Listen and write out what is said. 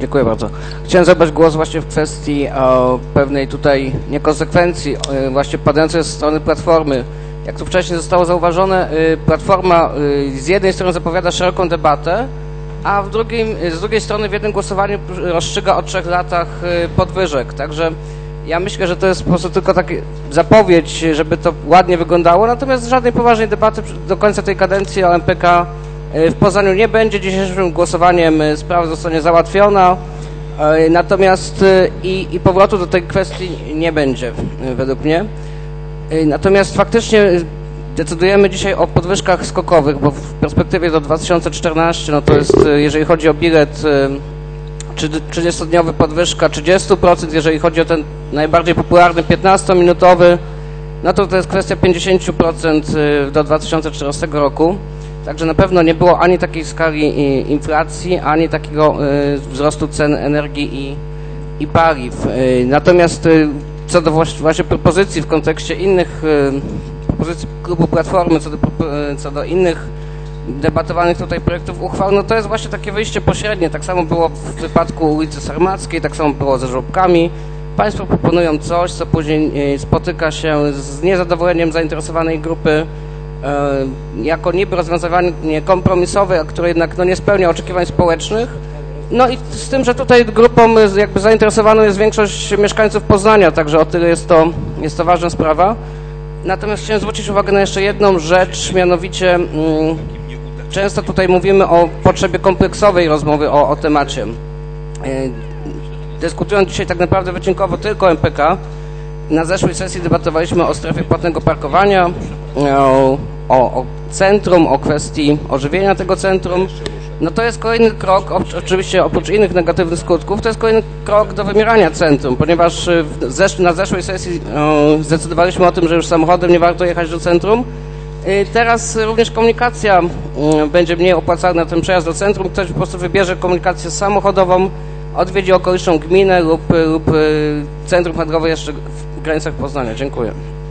Dziękuję bardzo. Chciałem zabrać głos właśnie w kwestii pewnej tutaj niekonsekwencji właśnie padającej ze strony Platformy. Jak tu wcześniej zostało zauważone, Platforma z jednej strony zapowiada szeroką debatę, a z drugiej strony w jednym głosowaniu rozstrzyga o 3 latach podwyżek. Także ja myślę, że to jest po prostu tylko taka zapowiedź, żeby to ładnie wyglądało, natomiast żadnej poważnej debaty do końca tej kadencji o MPK w Poznaniu nie będzie. Dzisiejszym głosowaniem sprawa zostanie załatwiona, natomiast i powrotu do tej kwestii nie będzie według mnie. Natomiast faktycznie decydujemy dzisiaj o podwyżkach skokowych, bo w perspektywie do 2014, no to jest, jeżeli chodzi o bilet 30-dniowy podwyżka 30%, jeżeli chodzi o ten najbardziej popularny 15-minutowy, no to jest kwestia 50% do 2014 roku. Także na pewno nie było ani takiej skali inflacji, ani takiego wzrostu cen energii i paliw. Natomiast co do właśnie propozycji w kontekście innych propozycji klubu Platformy, co do innych debatowanych tutaj projektów uchwał, no to jest właśnie takie wyjście pośrednie. Tak samo było w wypadku ulicy Sarmackiej, tak samo było ze żłobkami. Państwo proponują coś, co później spotyka się z niezadowoleniem zainteresowanej grupy jako niby rozwiązanie kompromisowe, a które jednak no, nie spełnia oczekiwań społecznych. No i z tym, że tutaj grupą jakby zainteresowaną jest większość mieszkańców Poznania, także o tyle jest to ważna sprawa. Natomiast chciałem zwrócić uwagę na jeszcze jedną rzecz, mianowicie często tutaj mówimy o potrzebie kompleksowej rozmowy o temacie. Dyskutując dzisiaj tak naprawdę wycinkowo tylko o MPK, na zeszłej sesji debatowaliśmy o strefie płatnego parkowania, o centrum, o kwestii ożywienia tego centrum. No to jest kolejny krok, oczywiście oprócz innych negatywnych skutków, to jest kolejny krok do wymierania centrum, ponieważ na zeszłej sesji zdecydowaliśmy o tym, że już samochodem nie warto jechać do centrum. Teraz również komunikacja będzie mniej opłacalna, ten przejazd do centrum. Ktoś po prostu wybierze komunikację samochodową, odwiedzi okoliczną gminę lub centrum handlowe jeszcze w granicach Poznania. Dziękuję.